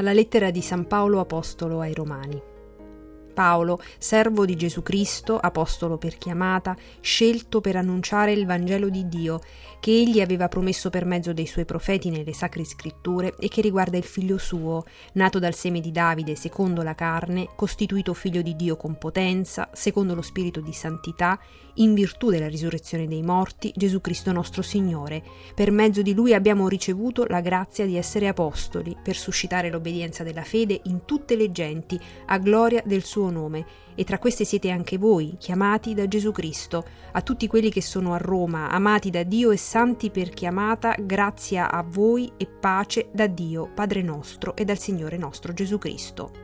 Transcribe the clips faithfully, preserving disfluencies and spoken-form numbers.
Dalla lettera di San Paolo Apostolo ai Romani. Paolo, servo di Gesù Cristo, apostolo per chiamata, scelto per annunciare il Vangelo di Dio, che egli aveva promesso per mezzo dei suoi profeti nelle sacre scritture e che riguarda il figlio suo, nato dal seme di Davide secondo la carne, costituito figlio di Dio con potenza, secondo lo spirito di santità, in virtù della risurrezione dei morti, Gesù Cristo nostro Signore. Per mezzo di lui abbiamo ricevuto la grazia di essere apostoli, per suscitare l'obbedienza della fede in tutte le genti, a gloria del suo nome, e tra queste siete anche voi, chiamati da Gesù Cristo. A tutti quelli che sono a Roma, amati da Dio e santi per chiamata, grazia a voi e pace da Dio, Padre nostro, e dal Signore nostro Gesù Cristo.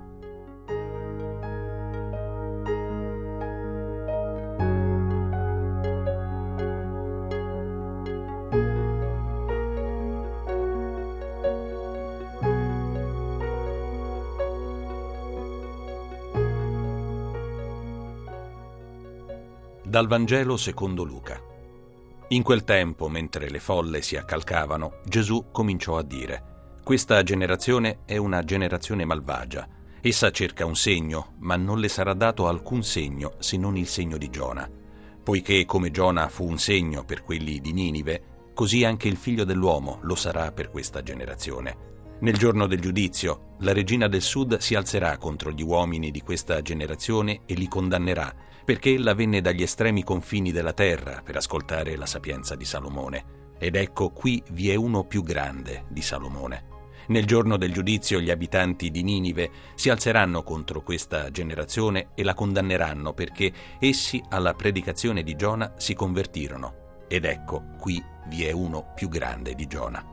Dal Vangelo secondo Luca. In quel tempo, mentre le folle si accalcavano, Gesù cominciò a dire: «Questa generazione è una generazione malvagia. Essa cerca un segno, ma non le sarà dato alcun segno se non il segno di Giona. Poiché come Giona fu un segno per quelli di Ninive, così anche il Figlio dell'uomo lo sarà per questa generazione. Nel giorno del giudizio, la regina del sud si alzerà contro gli uomini di questa generazione e li condannerà, perché ella venne dagli estremi confini della terra per ascoltare la sapienza di Salomone. Ed ecco, qui vi è uno più grande di Salomone. Nel giorno del giudizio gli abitanti di Ninive si alzeranno contro questa generazione e la condanneranno, perché essi alla predicazione di Giona si convertirono. Ed ecco, qui vi è uno più grande di Giona».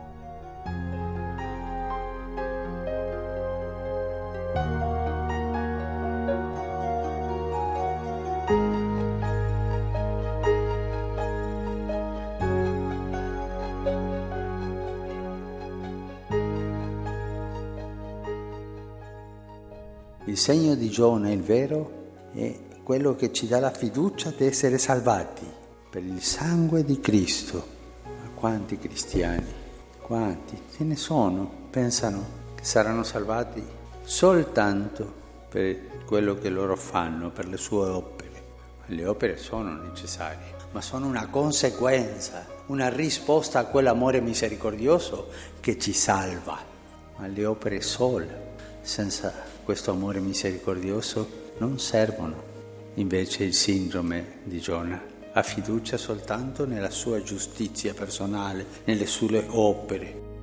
Il segno di Giona, il vero, è quello che ci dà la fiducia di essere salvati per il sangue di Cristo. Ma quanti cristiani, quanti ce ne sono, pensano che saranno salvati soltanto per quello che loro fanno, per le sue opere. Le opere sono necessarie, ma sono una conseguenza, una risposta a quell'amore misericordioso che ci salva. Ma le opere sole, senza questo amore misericordioso, non servono. Invece il sindrome di Giona ha fiducia soltanto nella sua giustizia personale, nelle sue opere.